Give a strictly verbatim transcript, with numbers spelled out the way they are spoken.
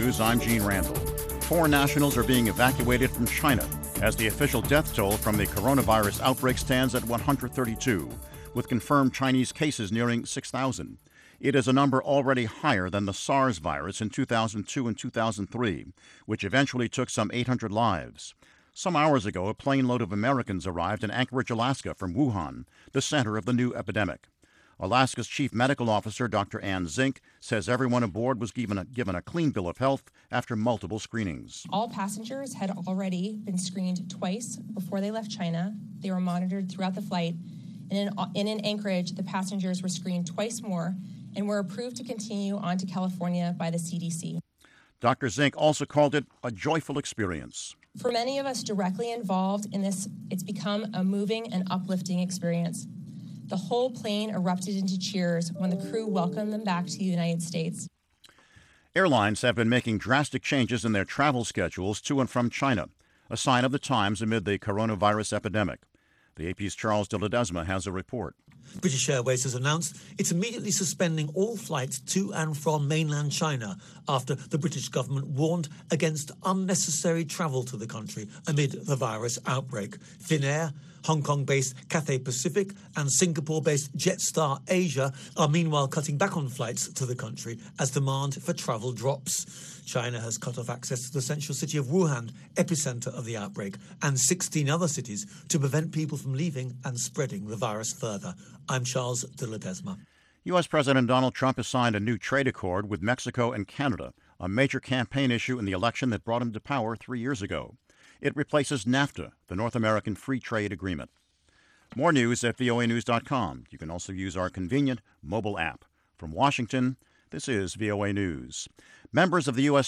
News, I'm Gene Randall. Foreign nationals are being evacuated from China as the official death toll from the coronavirus outbreak stands at one hundred thirty-two, with confirmed Chinese cases nearing six thousand. It is a number already higher than the SARS virus in two thousand two and two thousand three, which eventually took some eight hundred lives. Some hours ago, a plane load of Americans arrived in Anchorage, Alaska from Wuhan, the center of the new epidemic. Alaska's chief medical officer, Doctor Ann Zink, says everyone aboard was given a, given a clean bill of health after multiple screenings. All passengers had already been screened twice before they left China. They were monitored throughout the flight. And in, and in Anchorage, the passengers were screened twice more and were approved to continue on to California by the C D C. Doctor Zink also called it a joyful experience. For many of us directly involved in this, it's become a moving and uplifting experience. The whole plane erupted into cheers when the crew welcomed them back to the United States. Airlines have been making drastic changes in their travel schedules to and from China, a sign of the times amid the coronavirus epidemic. The A P's Charles de Ledesma has a report. British Airways has announced it's immediately suspending all flights to and from mainland China after the British government warned against unnecessary travel to the country amid the virus outbreak. Finnair, Hong Kong-based Cathay Pacific and Singapore-based Jetstar Asia are meanwhile cutting back on flights to the country as demand for travel drops. China has cut off access to the central city of Wuhan, epicenter of the outbreak, and sixteen other cities to prevent people from leaving and spreading the virus further. I'm Charles de Ledesma. U S. President Donald Trump has signed a new trade accord with Mexico and Canada, a major campaign issue in the election that brought him to power three years ago. It replaces NAFTA, the North American Free Trade Agreement. More news at V O A news dot com. You can also use our convenient mobile app. From Washington, this is V O A News. Members of the U S